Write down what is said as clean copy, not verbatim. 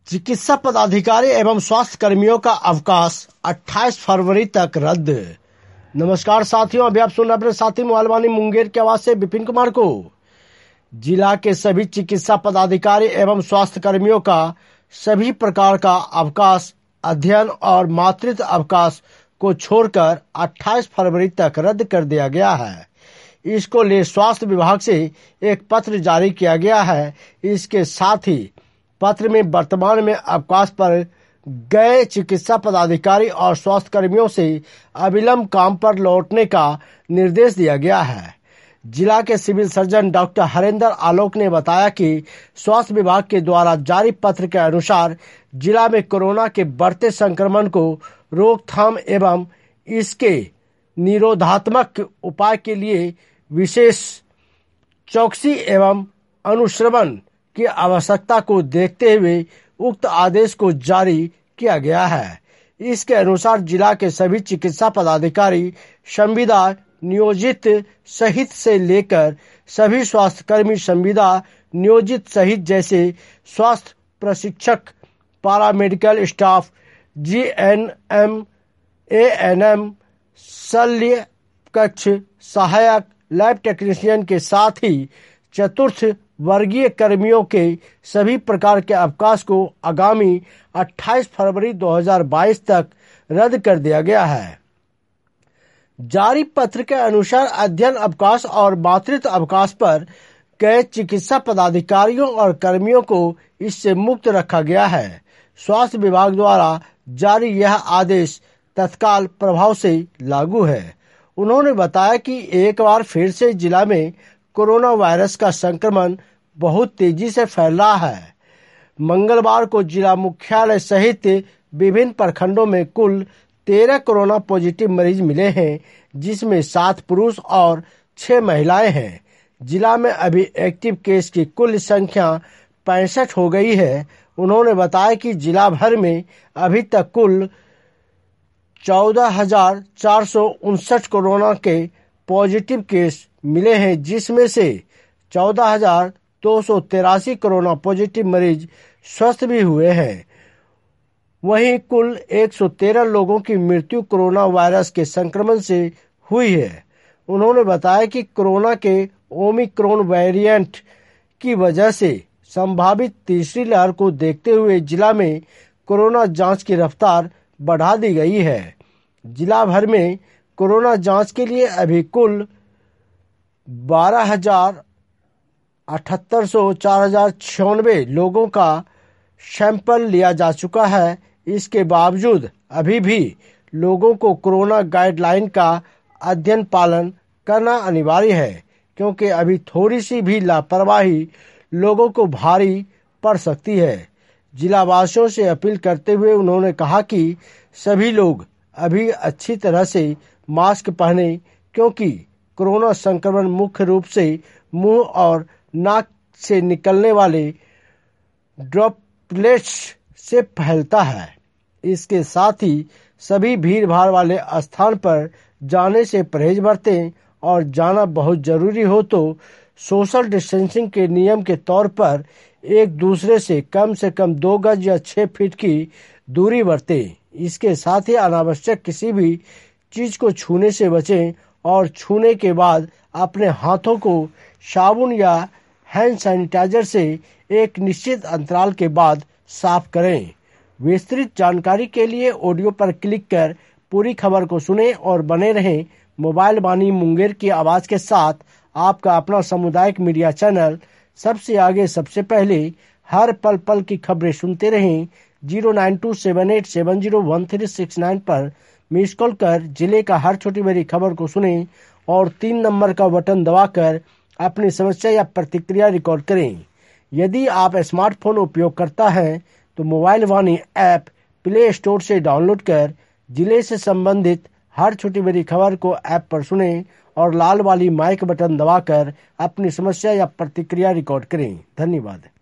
चिकित्सा पदाधिकारी एवं स्वास्थ्य कर्मियों का अवकाश 28 फरवरी तक रद्द। नमस्कार साथियों, अभी आप सुन रहे अपने साथी मोबाइल मुंगेर की आवाज से विपिन कुमार को। जिला के सभी चिकित्सा पदाधिकारी एवं स्वास्थ्य कर्मियों का सभी प्रकार का अवकाश अध्ययन और मातृत्व अवकाश को छोड़कर 28 फरवरी तक रद्द कर दिया गया है। इसको ले स्वास्थ्य विभाग से एक पत्र जारी किया गया है। इसके साथ ही पत्र में वर्तमान में अवकाश पर गए चिकित्सा पदाधिकारी और स्वास्थ्य कर्मियों से अविलंब काम पर लौटने का निर्देश दिया गया है। जिला के civil surgeon doctor Harendra Alok ने बताया कि स्वास्थ्य विभाग के द्वारा जारी पत्र के अनुसार जिला में कोरोना के बढ़ते संक्रमण को रोकथाम एवं इसके निरोधात्मक उपाय के लिए विशेष चौकसी एवं अनुश्रवण की आवश्यकता को देखते हुए उक्त आदेश को जारी किया गया है। इसके अनुसार जिला के सभी चिकित्सा पदाधिकारी, संविदा नियोजित सहित से लेकर सभी स्वास्थ्य कर्मी, संविदा नियोजित सहित जैसे स्वास्थ्य प्रशिक्षक, पारामेडिकल स्टाफ, जीएनएम, एएनएम, शल्य कक्ष सहायक, लैब टेक्नीशियन के साथ ही चतुर्थ वर्गीय कर्मियों के सभी प्रकार के अवकाश को आगामी 28 फरवरी 2022 तक रद्द कर दिया गया है। जारी पत्र के अनुसार अध्ययन अवकाश और मातृत्व अवकाश पर गए चिकित्सा पदाधिकारियों और कर्मियों को इससे मुक्त रखा गया है। स्वास्थ्य विभाग द्वारा जारी यह आदेश तत्काल प्रभाव से लागू है। उन्होंने बताया कि एक बार फिर से जिला में कोरोना वायरस का संक्रमण बहुत तेजी से फैल रहा है। मंगलवार को जिला मुख्यालय सहित विभिन्न प्रखंडों में कुल 13 कोरोना पॉजिटिव मरीज मिले हैं, जिसमें 7 पुरुष और 6 महिलाएं हैं। जिला में अभी एक्टिव केस की कुल संख्या 65 हो गई है। उन्होंने बताया कि जिला भर में अभी तक कुल 14,459 कोरोना के पॉजिटिव केस मिले हैं, जिसमें से 14,283 कोरोना पॉजिटिव मरीज स्वस्थ भी हुए हैं। वहीं कुल 113 लोगों की मृत्यु कोरोना वायरस के संक्रमण से हुई है। उन्होंने बताया कि कोरोना के ओमिक्रॉन वेरिएंट की वजह से संभावित तीसरी लहर को देखते हुए जिला में कोरोना जांच की रफ्तार बढ़ा दी गई है। जिला भर में कोरोना जांच के लिए अभी कुल 4,96 लोगों का सैंपल लिया जा चुका है। इसके बावजूद अभी भी लोगों को कोरोना गाइडलाइन का अध्ययन पालन करना अनिवार्य है, क्योंकि अभी थोड़ी सी भी लापरवाही लोगों को भारी पड़ सकती है। जिला वासियों से अपील करते हुए उन्होंने कहा कि सभी लोग अभी अच्छी तरह से मास्क पहने, क्योंकि कोरोना संक्रमण मुख्य रूप से मुंह और नाक से निकलने वाले ड्रॉपलेट्स से फैलता है। इसके साथ ही सभी भीड़ भाड़ वाले स्थान पर जाने से परहेज बरतें और जाना बहुत जरूरी हो तो सोशल डिस्टेंसिंग के नियम के तौर पर एक दूसरे से कम 2 गज या 6 फीट की दूरी बरतें। इसके साथ ही अनावश्यक किसी भी चीज को छूने से बचें और छूने के बाद अपने हाथों को साबुन या हैंड सैनिटाइजर से एक निश्चित अंतराल के बाद साफ करें। विस्तृत जानकारी के लिए ऑडियो पर क्लिक कर पूरी खबर को सुनें और बने रहें मोबाइल वाणी मुंगेर की आवाज के साथ। आपका अपना सामुदायिक मीडिया चैनल सबसे आगे, सबसे पहले, हर पल पल की खबरें सुनते रहें। 09278701369 पर मिस कॉल कर जिले का हर छोटी बड़ी खबर को सुनें और 3 नंबर का बटन दबाकर अपनी समस्या या प्रतिक्रिया रिकॉर्ड करें। यदि आप स्मार्टफोन उपयोग करता है तो mobile Vaani app play store से डाउनलोड कर जिले से संबंधित हर छोटी बड़ी खबर को ऐप पर सुनें और लाल वाली माइक बटन दबाकर अपनी समस्या या प्रतिक्रिया रिकॉर्ड करें। धन्यवाद।